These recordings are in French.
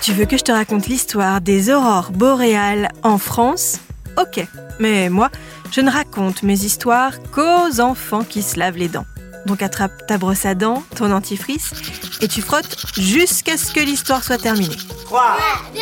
Tu veux que je te raconte l'histoire des aurores boréales en France ? Ok, mais moi, je ne raconte mes histoires qu'aux enfants qui se lavent les dents. Donc attrape ta brosse à dents, ton dentifrice, et tu frottes jusqu'à ce que l'histoire soit terminée. 3, 2,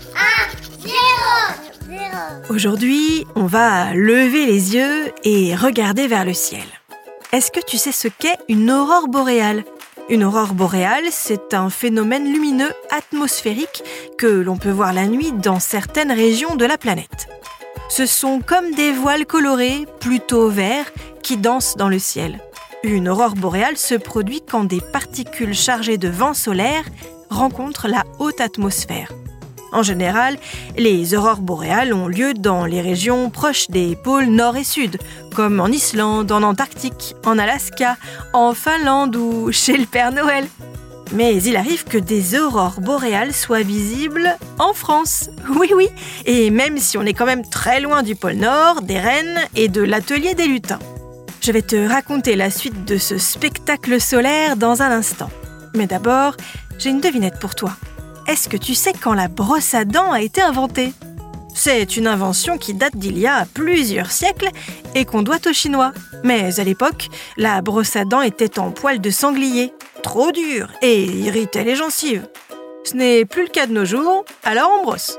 1, 0. Aujourd'hui, on va lever les yeux et regarder vers le ciel. Est-ce que tu sais ce qu'est une aurore boréale ? Une aurore boréale, c'est un phénomène lumineux atmosphérique que l'on peut voir la nuit dans certaines régions de la planète. Ce sont comme des voiles colorés, plutôt verts, qui dansent dans le ciel. Une aurore boréale se produit quand des particules chargées de vent solaire rencontrent la haute atmosphère. En général, les aurores boréales ont lieu dans les régions proches des pôles nord et sud, comme en Islande, en Antarctique, en Alaska, en Finlande ou chez le Père Noël. Mais il arrive que des aurores boréales soient visibles en France. Oui, et même si on est quand même très loin du pôle Nord, des rennes et de l'atelier des lutins. Je vais te raconter la suite de ce spectacle solaire dans un instant. Mais d'abord, j'ai une devinette pour toi. Est-ce que tu sais quand la brosse à dents a été inventée ? C'est une invention qui date d'il y a plusieurs siècles et qu'on doit aux Chinois. Mais à l'époque, la brosse à dents était en poil de sanglier, trop dure et irritait les gencives. Ce n'est plus le cas de nos jours, alors on brosse.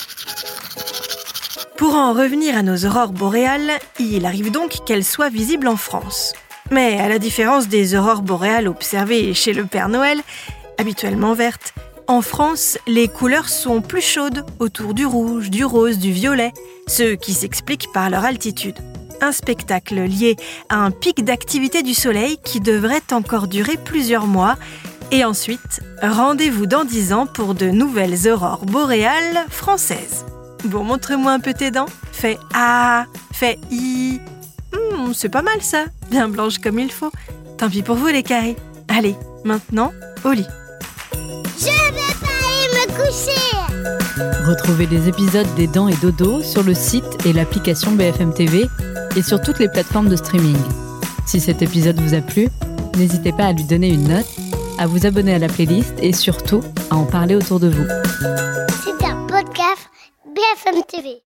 Pour en revenir à nos aurores boréales, il arrive donc qu'elles soient visibles en France. Mais à la différence des aurores boréales observées chez le Père Noël, habituellement vertes, en France, les couleurs sont plus chaudes, autour du rouge, du rose, du violet, ce qui s'explique par leur altitude. Un spectacle lié à un pic d'activité du soleil qui devrait encore durer plusieurs mois. Et ensuite, rendez-vous dans 10 ans pour de nouvelles aurores boréales françaises. Bon, montre-moi un peu tes dents. Fais A, fais I. C'est pas mal ça, bien blanche comme il faut. Tant pis pour vous les caries. Allez, maintenant, au lit. Je vais pas aller me coucher. Retrouvez les épisodes des Dents et Dodo sur le site et l'application BFM TV et sur toutes les plateformes de streaming. Si cet épisode vous a plu, n'hésitez pas à lui donner une note, à vous abonner à la playlist et surtout à en parler autour de vous. C'est un podcast BFM TV.